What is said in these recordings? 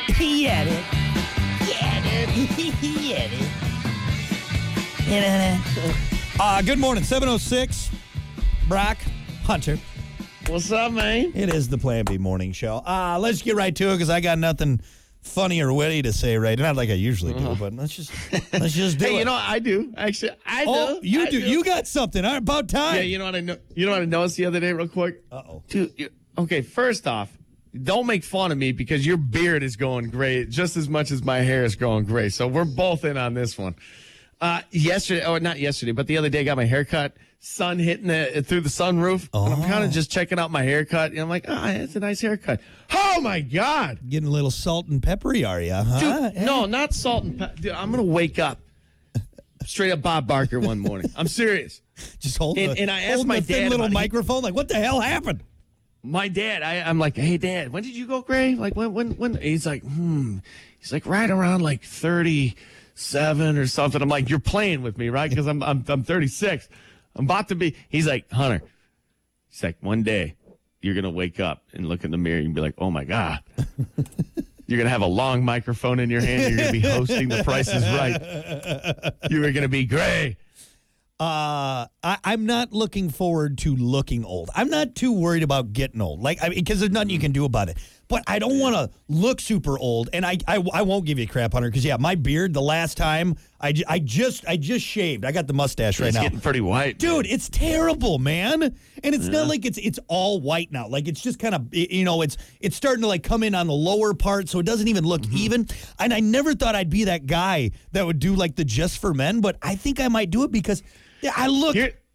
Yeah, dude. Yeah, dude. Yeah, dude. Good morning, 7:06. Brock Hunter. What's up, man? It is the Plan B Morning Show. Let's get right to it because I got nothing funny or witty to say right. Not like I usually do, but let's just do it. Hey, you know what I do? Actually, I do. Oh, you do. You got something. All right, about time. Yeah, you know what I know. You know what I noticed the other day, real quick. Dude, okay, first off, don't make fun of me because your beard is going gray just as much as my hair is going gray. So we're both in on this one. Yesterday, or not yesterday, but the other day, I got my hair cut. Sun hitting through the sunroof. And I'm kind of just checking out my haircut. And I'm like, it's a nice haircut. Oh, my God. Getting a little salt and peppery, are you? Huh? Dude, no, not salt and pepper. Dude, I'm going to wake up straight up Bob Barker one morning. I'm serious. Just hold and I asked my dad little microphone. Like, what the hell happened? My dad, I'm like, hey, Dad, when did you go gray? Like, when? He's like, He's like, right around like 37 or something. I'm like, you're playing with me, right? Because I'm 36. I'm about to be. He's like, Hunter. He's like, one day you're gonna wake up and look in the mirror and be like, oh my God. You're gonna have a long microphone in your hand. You're gonna be hosting The Price is Right. You are gonna be gray. I'm not looking forward to looking old. I'm not too worried about getting old, because there's nothing you can do about it. But I don't want to look super old, and I won't give you crap, Hunter, because my beard the last time I just shaved. I got the mustache right now. It's getting pretty white, dude. Man. It's terrible, man. And it's not like it's all white now. Like it's just kind of it's starting to like come in on the lower part, so it doesn't even look even. And I never thought I'd be that guy that would do like the Just for Men, but I think I might do it because I look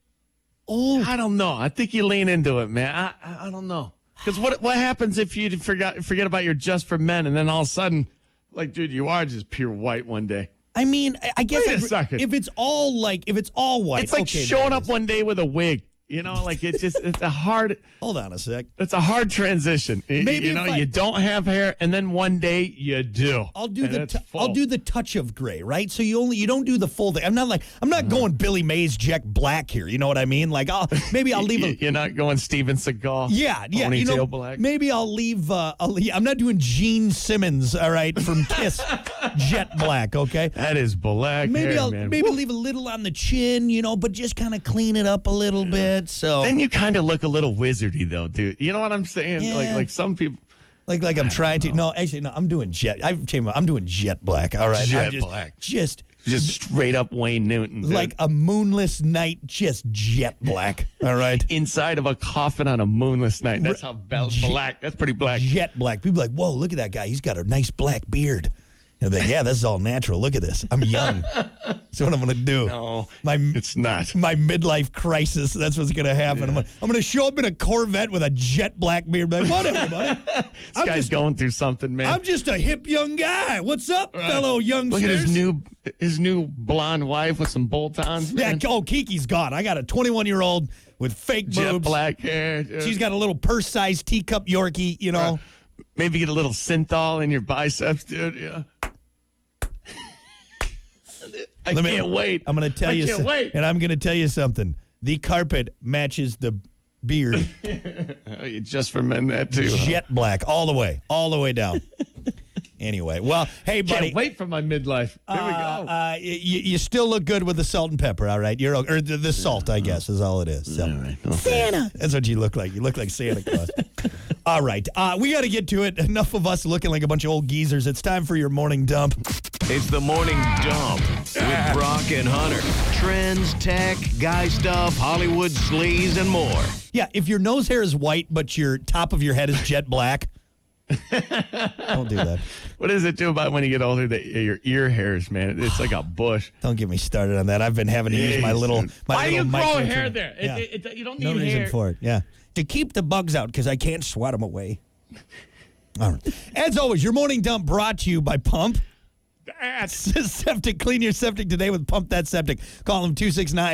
old. I don't know. I think you lean into it, man. I don't know. Because what happens if you forget about your Just for Men and then all of a sudden, like, dude, you are just pure white one day. I mean, I guess Wait a second. if it's all white, it's like showing up one day with a wig. You know, like it's a hard. Hold on a sec. It's a hard transition. Maybe you don't have hair, and then one day you do. I'll do the touch of gray, right? So you don't do the full thing. I'm not going Billy Mays Jet Black here. You know what I mean? Like I'll leave. You're not going Steven Seagal. Yeah. Ponytail black. Maybe I'll leave. I'm not doing Gene Simmons. All right, from Kiss Jet Black. Okay. That is black. Maybe hair, Maybe leave a little on the chin. But just kind of clean it up a little bit. So then you kind of look a little wizardy, though, dude. You know what I'm saying? Yeah. Like some people. Like I'm trying to. No, actually, no. I'm doing jet. I'm doing Jet Black. All right. Jet Black. Just straight up Wayne Newton. Dude. Like a moonless night, just jet black. All right. Inside of a coffin on a moonless night. That's how black. That's pretty black. Jet black. People are like, whoa, look at that guy. He's got a nice black beard. And they're like, yeah, this is all natural. Look at this. I'm young. That's what I'm going to do. No, it's not. My midlife crisis. That's what's going to happen. Yeah. I'm going to show up in a Corvette with a jet black beard. Like, whatever, buddy. This guy's going through something, man. I'm just a hip young guy. What's up, fellow youngsters? Look at his new blonde wife with some bolt-ons. Yeah, Kiki's gone. I got a 21-year-old with fake jet boobs. Black hair. Dude. She's got a little purse-sized teacup Yorkie, Maybe get a little synthol in your biceps, dude. Yeah. I can't wait. I'm going to tell you something. Wait. And I'm going to tell you something. The carpet matches the beard. Just for men, that too. Jet black, all the way down. Anyway, well, hey, buddy. Can't wait for my midlife. There we go. You still look good with the salt and pepper, all right? Or the salt, I guess, is all it is. So. All right. Okay. Santa. That's what you look like. You look like Santa Claus. All right. We got to get to it. Enough of us looking like a bunch of old geezers. It's time for your morning dump. It's the Morning Dump with Brock and Hunter. Trends, tech, guy stuff, Hollywood sleaze, and more. Yeah, if your nose hair is white, but your top of your head is jet black, don't do that. What does it do about when you get older that your ear hairs, man? It's like a bush. Don't get me started on that. I've been having to use my little. Why do you grow hair there? Yeah. You don't need no reason hair for it. Yeah, to keep the bugs out because I can't swat them away. All right. As always, your morning dump brought to you by Pump. Septic. Clean your septic today with Pump That Septic. Call them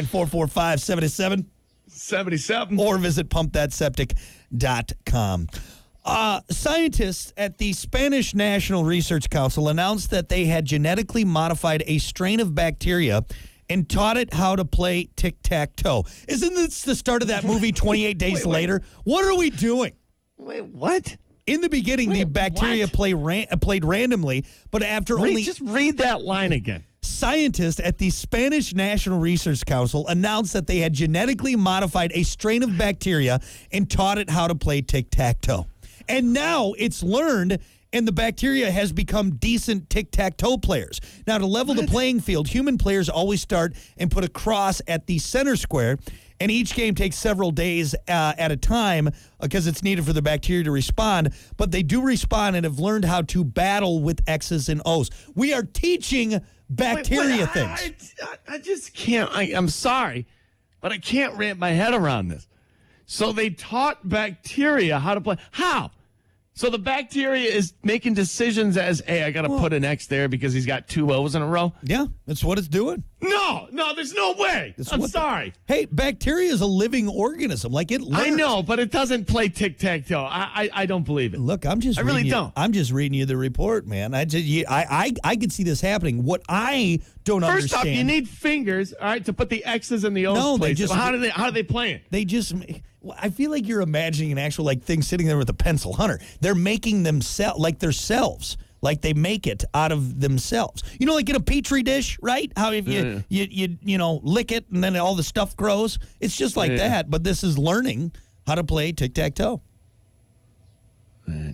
269-445-7777 or visit pumpthatseptic.com. Scientists at the Spanish National Research Council announced that they had genetically modified a strain of bacteria and taught it how to play tic-tac-toe. Isn't this the start of that movie 28 Days Later? What are we doing? Wait, what? In the beginning, the bacteria played randomly, but after only Just read that line again. scientists at the Spanish National Research Council announced that they had genetically modified a strain of bacteria and taught it how to play tic-tac-toe. And now it's learned, and the bacteria has become decent tic-tac-toe players. Now, to level the playing field, human players always start and put a cross at the center square, and each game takes several days at a time because it's needed for the bacteria to respond. But they do respond and have learned how to battle with X's and O's. We are teaching bacteria things. I just can't. I'm sorry, but I can't wrap my head around this. So they taught bacteria how to play. How? So the bacteria is making decisions as, hey, I got to put an X there because he's got 2 O's in a row? Yeah, that's what it's doing. No, there's no way. I'm sorry. Hey, bacteria is a living organism. Like it learns. I know, but it doesn't play tic-tac-toe. I don't believe it. Look, I really don't. I'm just reading you the report, man. I could see this happening. What I don't understand. First off, you need fingers, all right, to put the X's in the O's. No, they just. How do they play it? They just. I feel like you're imagining an actual thing sitting there with a pencil, Hunter. They're making themselves like themselves. Like they make it out of themselves. Like in a Petri dish, right? How if you lick it and then all the stuff grows. It's just like that, but this is learning how to play tic-tac-toe. I'm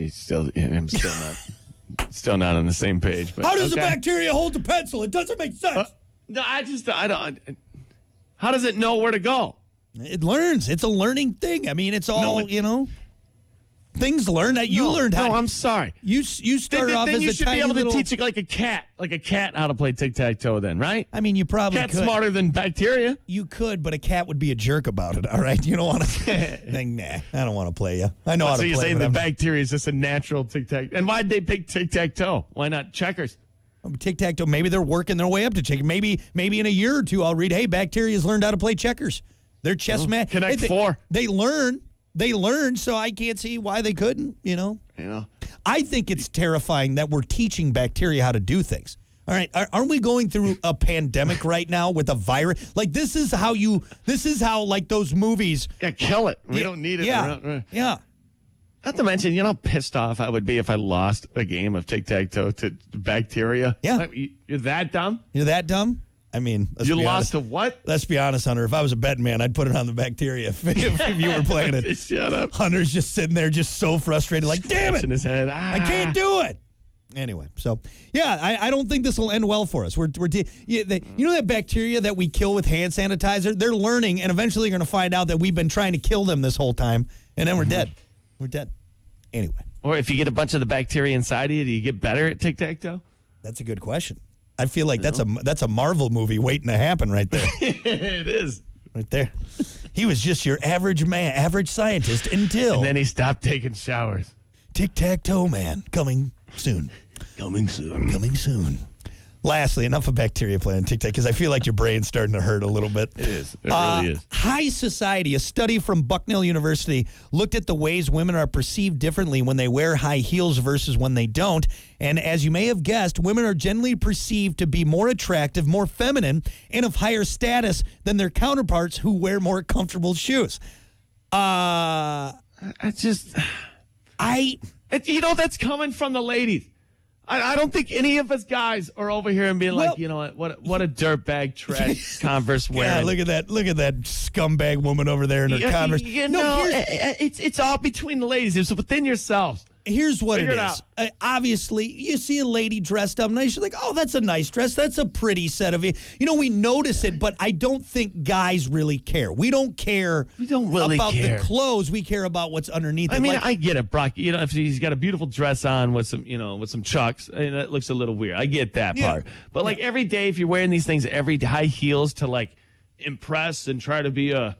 still not on the same page. But, how does a bacteria hold the pencil? It doesn't make sense. No, I don't. How does it know where to go? It learns. It's a learning thing. I mean, it's all, things learn that you learned how. No, I'm sorry. You started off as a tiny little. Then you should be able to teach it like a cat how to play tic-tac-toe then, right? I mean, you probably Cat's could. Smarter than bacteria. You could, but a cat would be a jerk about it, all right? You don't want to think, nah, I don't want to play you. I know how to play. So you're saying the bacteria is just a natural tic-tac. And why'd they pick tic-tac-toe? Why not checkers? Tic-tac-toe, maybe they're working their way up to checkers. Maybe in a year or two I'll read, hey, bacteria's learned how to play checkers. They're chess man. Connect hey, four. They learn, so I can't see why they couldn't, I think it's terrifying that we're teaching bacteria how to do things. All right, aren't we going through a pandemic right now with a virus? Like this is how like those movies. Yeah, kill it. We don't need it. Yeah. Not to mention, how pissed off I would be if I lost a game of tic-tac-toe to bacteria. Yeah. You're that dumb? You're that dumb? I mean, you lost to what? Let's be honest, Hunter. If I was a betting man, I'd put it on the bacteria if you were playing it. Shut up. Hunter's just sitting there, just so frustrated, like, damn it. In his head. I can't do it. Anyway, so, yeah, I don't think this will end well for us. That bacteria that we kill with hand sanitizer, they're learning, and eventually they're going to find out that we've been trying to kill them this whole time, and then we're dead. We're dead. Anyway. Or if you get a bunch of the bacteria inside of you, do you get better at tic-tac-toe? That's a good question. I feel like that's a Marvel movie waiting to happen right there. It is. Right there. He was just your average scientist until... And then he stopped taking showers. Tic-tac-toe man, coming soon. Coming soon. Lastly, enough of bacteria playing tic-tac, because I feel like your brain's starting to hurt a little bit. It is. It really is. High society, a study from Bucknell University, looked at the ways women are perceived differently when they wear high heels versus when they don't. And as you may have guessed, women are generally perceived to be more attractive, more feminine, and of higher status than their counterparts who wear more comfortable shoes. That's coming from the ladies. I don't think any of us guys are over here and being like, you know what a dirtbag trash Converse wearing. Yeah, look at that scumbag woman over there in her Converse. It's all between the ladies. It's within yourselves. Here's what it is. Obviously, you see a lady dressed up nice. You're like, oh, that's a nice dress. That's a pretty set of it. We notice it, but I don't think guys really care. We don't care about the clothes. We care about what's underneath it. I mean, I get it, Brock. If he's got a beautiful dress on with some Chucks, that looks a little weird. I get that part. But every day, if you're wearing these things, every high heels to impress and try to be a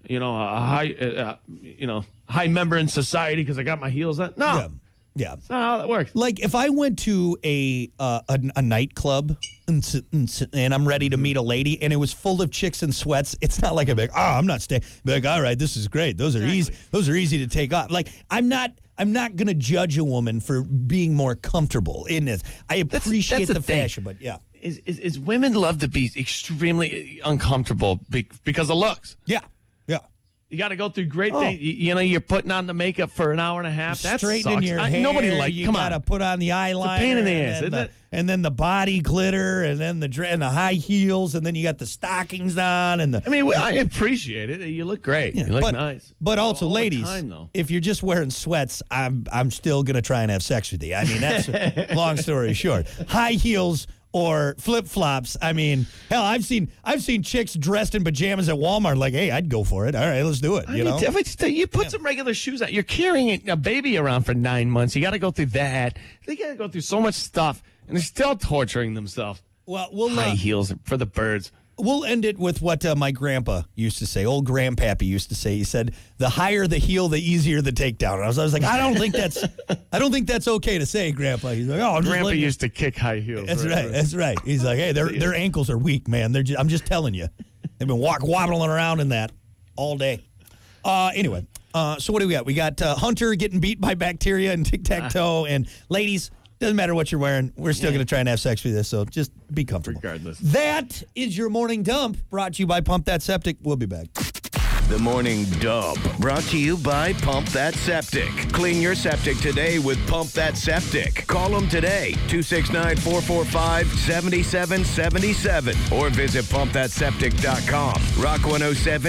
high member in society because I got my heels on. No. Yeah. That's not how that works. Like if I went to a nightclub and I'm ready to meet a lady and it was full of chicks in sweats, it's not like I'm like, I'm not staying. Be like, all right, this is great. Those are easy. Those are easy to take off. Like I'm not going to judge a woman for being more comfortable in this. I appreciate the fashion, but yeah. Is women love to be extremely uncomfortable because of looks. Yeah. You got to go through great things. You're putting on the makeup for an hour and a half. That's straightening your hair. Nobody you gotta put on the eyeliner. It's a pain in the ass, isn't it? And then the body glitter, and then the high heels, and then you got the stockings on, and I appreciate it. You look great. You look nice. But also, all ladies, the time, though. if you're just wearing sweats, I'm still gonna try and have sex with you. I mean, that's long story short. High heels or flip-flops. I mean, hell, I've seen chicks dressed in pajamas at Walmart like, hey, I'd go for it. All right, let's do it. You put some regular shoes on. You're carrying a baby around for 9 months. You got to go through that. They got to go through so much stuff, and they're still torturing themselves. Well, high heels for the birds. We'll end it with what my grandpa used to say. Old grandpappy used to say. He said, "The higher the heel, the easier the takedown." And I was like, I don't think that's okay to say, Grandpa. He's like, oh, Grandpa used to kick high heels. That's right. That's right. He's like, hey, their ankles are weak, man. I'm just telling you. They've been waddling around in that all day. Anyway, so what do we got? We got Hunter getting beat by bacteria and tic-tac-toe. And ladies, doesn't matter what you're wearing. We're still going to try and have sex with you, so just be comfortable. Regardless. That is your morning dump, brought to you by Pump That Septic. We'll be back. The Morning Dump, brought to you by Pump That Septic. Clean your septic today with Pump That Septic. Call them today, 269-445-7777, or visit pumpthatseptic.com. Rock 107.